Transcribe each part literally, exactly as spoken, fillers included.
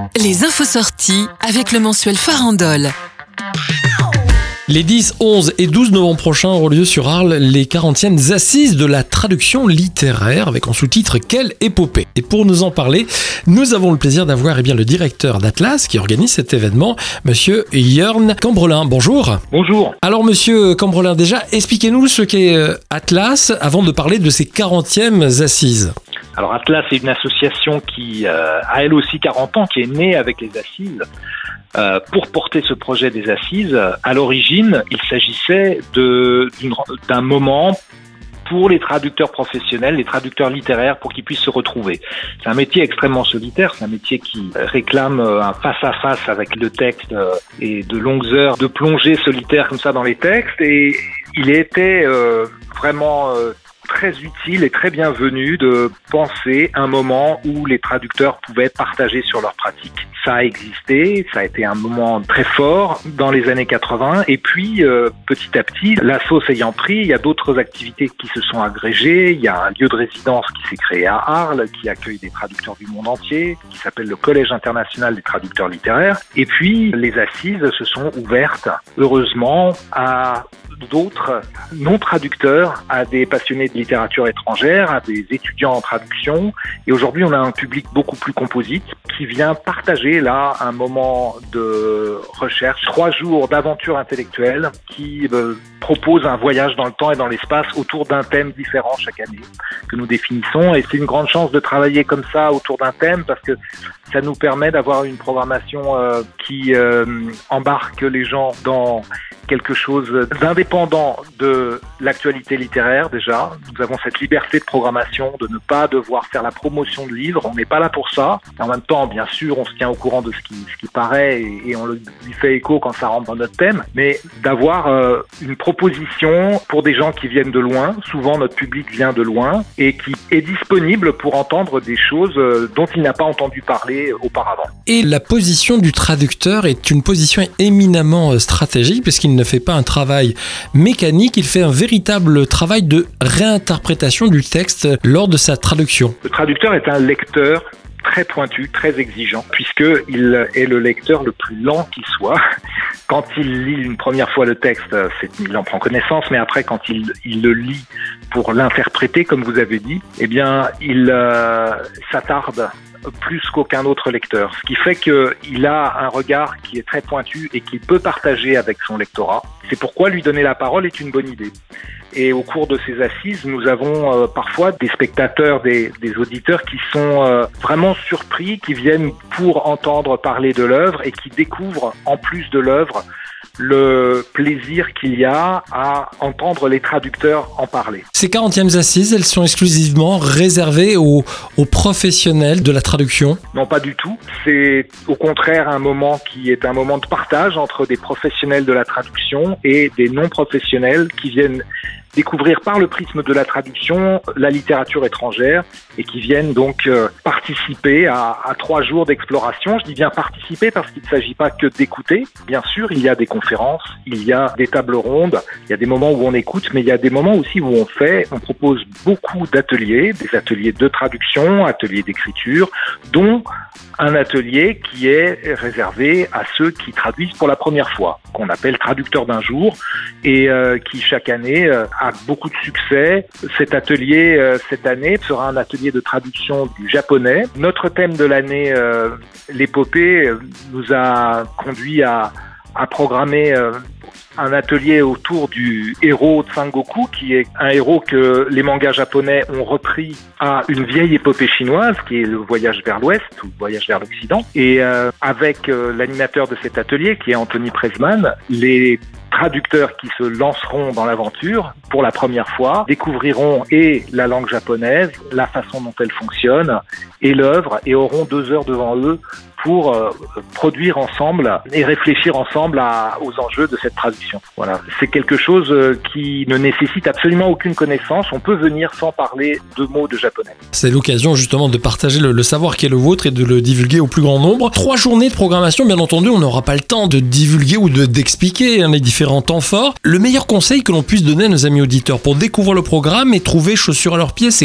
Les infos sorties avec le mensuel Farandole. Les dix, onze et douze novembre prochains auront lieu sur Arles les quarantièmes assises de la traduction littéraire avec en sous-titre « Quelle épopée ». Et pour nous en parler, nous avons le plaisir d'avoir eh bien, le directeur d'Atlas qui organise cet événement, monsieur Jörn Cambrelin. Bonjour. Bonjour. Alors monsieur Cambrelin, déjà, expliquez-nous ce qu'est Atlas avant de parler de ces quarantièmes assises. Alors Atlas est une association qui euh, a elle aussi quarante ans, qui est née avec les assises. Euh, pour porter ce projet des assises, à l'origine, il s'agissait de, d'une, d'un moment pour les traducteurs professionnels, les traducteurs littéraires, pour qu'ils puissent se retrouver. C'est un métier extrêmement solitaire, c'est un métier qui réclame un face-à-face avec le texte et de longues heures de plongée solitaire comme ça dans les textes. Et il était euh, vraiment... Euh, très utile et très bienvenu de penser un moment où les traducteurs pouvaient partager sur leur pratique. Ça a existé, ça a été un moment très fort dans les années quatre-vingts et puis euh, petit à petit, la sauce ayant pris, il y a d'autres activités qui se sont agrégées. Il y a un lieu de résidence qui s'est créé à Arles, qui accueille des traducteurs du monde entier, qui s'appelle le Collège international des traducteurs littéraires. Et puis, les assises se sont ouvertes, heureusement, à d'autres non-traducteurs, à des passionnés de littérature étrangère, à des étudiants en traduction. Et aujourd'hui, on a un public beaucoup plus composite qui vient partager là un moment de recherche, trois jours d'aventure intellectuelle qui euh, propose un voyage dans le temps et dans l'espace autour d'un thème différent chaque année que nous définissons. Et c'est une grande chance de travailler comme ça autour d'un thème parce que ça nous permet d'avoir une programmation euh, qui euh, embarque les gens dans quelque chose d'indépendant de l'actualité littéraire déjà. Nous avons cette liberté de programmation de ne pas devoir faire la promotion de livres. On n'est pas là pour ça. Et en même temps, bien sûr, on se tient au courant de ce qui, ce qui paraît et, et on lui fait écho quand ça rentre dans notre thème. Mais d'avoir euh, une proposition pour des gens qui viennent de loin, souvent notre public vient de loin, et qui est disponible pour entendre des choses euh, dont il n'a pas entendu parler auparavant. Et la position du traducteur est une position éminemment stratégique puisqu'il ne fait pas un travail mécanique, il fait un véritable travail de réinterprétation du texte lors de sa traduction. Le traducteur est un lecteur très pointu, très exigeant, puisqu'il est le lecteur le plus lent qu'il soit. Quand il lit une première fois le texte, c'est, il en prend connaissance, mais après, quand il, il le lit pour l'interpréter, comme vous avez dit, eh bien, il euh, s'attarde plus qu'aucun autre lecteur. Ce qui fait qu'il a un regard qui est très pointu et qu'il peut partager avec son lectorat. C'est pourquoi lui donner la parole est une bonne idée. Et au cours de ces assises, nous avons euh, parfois des spectateurs, des, des auditeurs qui sont euh, vraiment surpris, qui viennent pour entendre parler de l'œuvre et qui découvrent, en plus de l'œuvre, le plaisir qu'il y a à entendre les traducteurs en parler. Ces quarantièmes assises, elles sont exclusivement réservées aux, aux professionnels de la traduction ? Non, pas du tout. C'est au contraire un moment qui est un moment de partage entre des professionnels de la traduction et des non-professionnels qui viennent découvrir par le prisme de la traduction la littérature étrangère et qui viennent donc euh, participer à, à trois jours d'exploration. Je dis bien participer parce qu'il ne s'agit pas que d'écouter. Bien sûr, il y a des conférences, il y a des tables rondes, il y a des moments où on écoute, mais il y a des moments aussi où on fait, on propose beaucoup d'ateliers, des ateliers de traduction, ateliers d'écriture, dont un atelier qui est réservé à ceux qui traduisent pour la première fois, qu'on appelle traducteurs d'un jour, et euh, qui chaque année euh, a beaucoup de succès. Cet atelier, euh, cette année, sera un atelier de traduction du japonais. Notre thème de l'année, euh, l'épopée, nous a conduit à, à programmer euh, un atelier autour du héros de Sangoku, qui est un héros que les mangas japonais ont repris à une vieille épopée chinoise, qui est le voyage vers l'Ouest, ou le voyage vers l'Occident. Et euh, avec euh, l'animateur de cet atelier, qui est Anthony Presman, les traducteurs qui se lanceront dans l'aventure pour la première fois découvriront et la langue japonaise, la façon dont elle fonctionne et l'œuvre, et auront deux heures devant eux pour euh, produire ensemble et réfléchir ensemble à, aux enjeux de cette traduction. Voilà, c'est quelque chose euh, qui ne nécessite absolument aucune connaissance. On peut venir sans parler deux mots de japonais. C'est l'occasion justement de partager le, le savoir qui est le vôtre et de le divulguer au plus grand nombre. Trois journées de programmation, bien entendu, on n'aura pas le temps de divulguer ou de, d'expliquer hein, les différents temps forts. Le meilleur conseil que l'on puisse donner à nos amis auditeurs pour découvrir le programme et trouver chaussures à leurs pieds, c'est quoi ?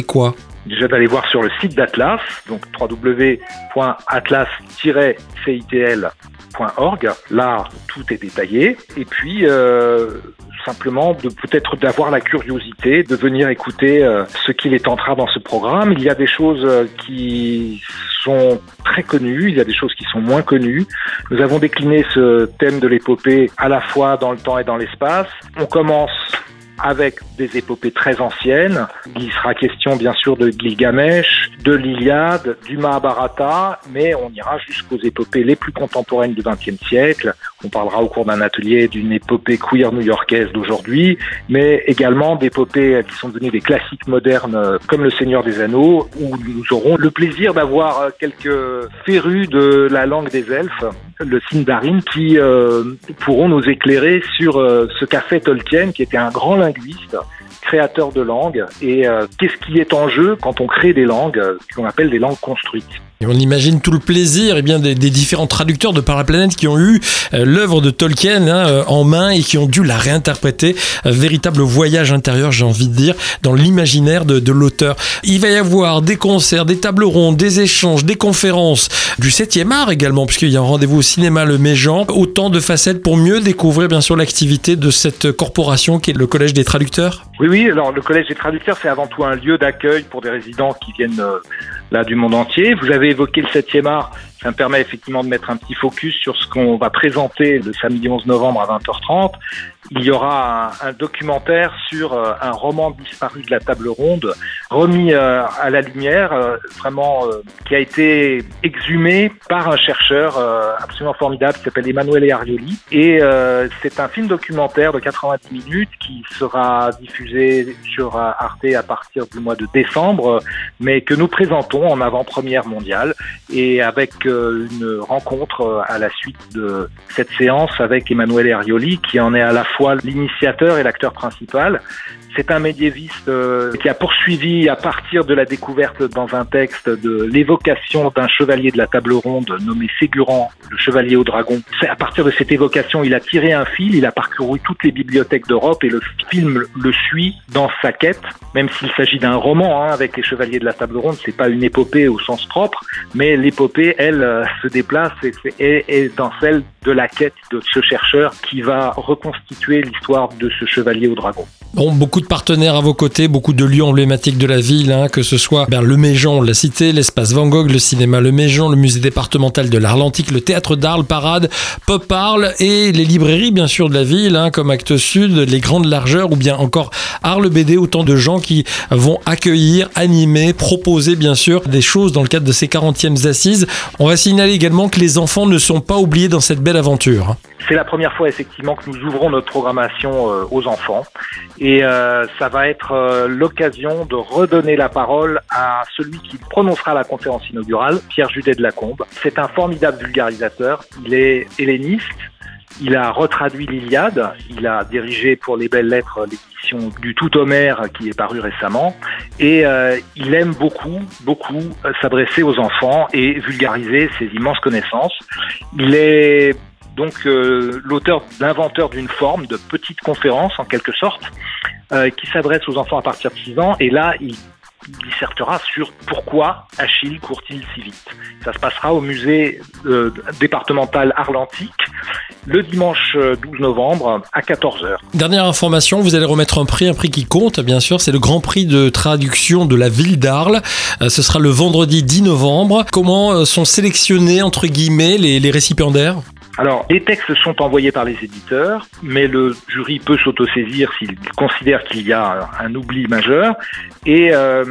déjà d'aller voir sur le site d'Atlas, donc w w w point atlas tiret citl point org. Là, tout est détaillé. Et puis, euh, simplement, de peut-être d'avoir la curiosité de venir écouter euh, ce qu'il est en train dans ce programme. Il y a des choses euh, qui sont très connues, il y a des choses qui sont moins connues. Nous avons décliné ce thème de l'épopée à la fois dans le temps et dans l'espace. On commence avec des épopées très anciennes. Il sera question bien sûr de Gilgamesh, de l'Iliade, du Mahabharata, mais on ira jusqu'aux épopées les plus contemporaines du vingtième siècle. On parlera au cours d'un atelier d'une épopée queer new-yorkaise d'aujourd'hui, mais également d'épopées qui sont devenues des classiques modernes comme Le Seigneur des Anneaux, où nous aurons le plaisir d'avoir quelques férus de la langue des elfes, le Sindarin, qui euh, pourront nous éclairer sur euh, ce qu'a fait Tolkien, qui était un grand linguiste, créateur de langues, et euh, qu'est-ce qui est en jeu quand on crée des langues, euh, qu'on appelle des langues construites. Et on imagine tout le plaisir eh bien, des, des différents traducteurs de par la planète qui ont eu euh, l'œuvre de Tolkien hein, euh, en main et qui ont dû la réinterpréter. Un véritable voyage intérieur, j'ai envie de dire, dans l'imaginaire de, de l'auteur. Il va y avoir des concerts, des tables rondes, des échanges, des conférences, du septième art également, puisqu'il y a un rendez-vous au cinéma Le Méjean. Autant de facettes pour mieux découvrir bien sûr l'activité de cette corporation qui est le Collège des traducteurs. Oui, oui, alors le Collège des traducteurs, c'est avant tout un lieu d'accueil pour des résidents qui viennent euh, là du monde entier. Vous avez évoqué le septième art, ça me permet effectivement de mettre un petit focus sur ce qu'on va présenter le samedi onze novembre à vingt heures trente. Il y aura un, un documentaire sur euh, un roman disparu de la table ronde, remis euh, à la lumière, euh, vraiment euh, qui a été exhumé par un chercheur euh, absolument formidable qui s'appelle Emanuele Arioli. Et euh, c'est un film documentaire de quatre-vingt-dix minutes qui sera diffusé sur euh, Arte à partir du mois de décembre, mais que nous présentons en avant-première mondiale et avec euh, une rencontre euh, à la suite de cette séance avec Emanuele Arioli qui en est à la fois l'initiateur et l'acteur principal. C'est un médiéviste euh, qui a poursuivi à partir de la découverte dans un texte de l'évocation d'un chevalier de la table ronde nommé Ségurant, le chevalier au dragon. C'est à partir de cette évocation, il a tiré un fil, il a parcouru toutes les bibliothèques d'Europe et le film le suit dans sa quête, même s'il s'agit d'un roman hein, avec les chevaliers de la table ronde, c'est pas une épopée au sens propre, mais l'épopée, elle, euh, se déplace et est, est dans celle de la quête de ce chercheur qui va reconstituer l'histoire de ce chevalier au dragon. Bon, beaucoup de partenaires à vos côtés, beaucoup de lieux emblématiques de la ville, hein, que ce soit ben, le Méjean, on l'a cité, l'espace Van Gogh, le cinéma Le Méjean, le musée départemental de l'art antique, le théâtre d'Arles, Parade, Pop Arles et les librairies bien sûr de la ville, hein, comme Actes Sud, les Grandes Largeurs ou bien encore Arles B D, autant de gens qui vont accueillir, animer, proposer bien sûr des choses dans le cadre de ces quarantièmes assises. On va signaler également que les enfants ne sont pas oubliés dans cette belle aventure. C'est la première fois effectivement que nous ouvrons notre programmation euh, aux enfants et euh, ça va être euh, l'occasion de redonner la parole à celui qui prononcera la conférence inaugurale, Pierre Judet de Lacombe. C'est un formidable vulgarisateur, il est helléniste, il a retraduit l'Iliade, il a dirigé pour les belles lettres l'édition du Tout Homère qui est parue récemment et euh, il aime beaucoup, beaucoup euh, s'adresser aux enfants et vulgariser ses immenses connaissances. Il est donc euh, l'auteur, l'inventeur d'une forme de petite conférence en quelque sorte, euh, qui s'adresse aux enfants à partir de six ans et là il dissertera sur pourquoi Achille court-il si vite. Ça se passera au musée euh, départemental Arles Antique le dimanche douze novembre à quatorze heures. Dernière information, vous allez remettre un prix, un prix qui compte bien sûr, c'est le Grand Prix de traduction de la ville d'Arles. Euh, ce sera le vendredi dix novembre. Comment euh, sont sélectionnés entre guillemets les, les récipiendaires ? Alors, les textes sont envoyés par les éditeurs, mais le jury peut s'autosaisir s'il considère qu'il y a un oubli majeur. Et euh,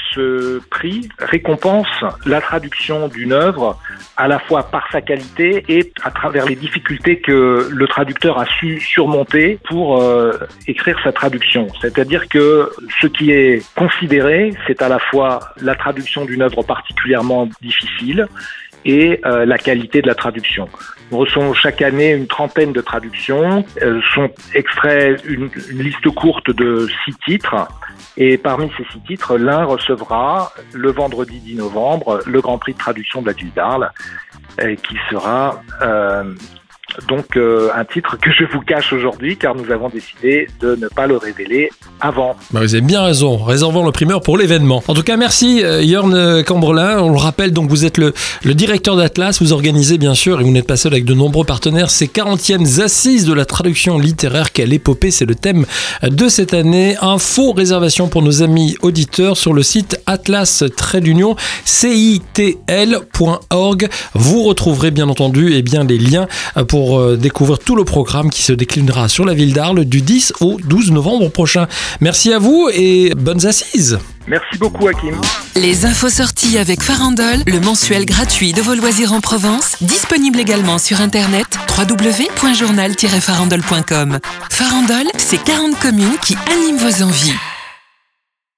ce prix récompense la traduction d'une œuvre à la fois par sa qualité et à travers les difficultés que le traducteur a su surmonter pour euh, écrire sa traduction. C'est-à-dire que ce qui est considéré, c'est à la fois la traduction d'une œuvre particulièrement difficile et euh, la qualité de la traduction. Nous recevons chaque année une trentaine de traductions, euh, sont extraits une, une liste courte de six titres, et parmi ces six titres, l'un recevra le vendredi dix novembre le Grand Prix de traduction de la ville d'Arles, euh, qui sera euh, donc euh, un titre que je vous cache aujourd'hui car nous avons décidé de ne pas le révéler avant. Bah vous avez bien raison, réservons le primeur pour l'événement. En tout cas, merci euh, Jörn Cambrelin. On le rappelle, donc vous êtes le, le directeur d'Atlas, vous organisez bien sûr, et vous n'êtes pas seul avec de nombreux partenaires, ces quarantièmes assises de la traduction littéraire. Quelle épopée, c'est le thème de cette année. Info, réservation pour nos amis auditeurs sur le site atlas trait d'union citl point org. Vous retrouverez bien entendu eh bien, les liens pour euh, découvrir tout le programme qui se déclinera sur la ville d'Arles du dix au douze novembre prochain. Merci à vous et bonnes assises. Merci beaucoup Hakim. Les infos sorties avec Farandole, le mensuel gratuit de vos loisirs en Provence, disponible également sur internet w w w point journal tiret farandole point com. Farandole, c'est quarante communes qui animent vos envies.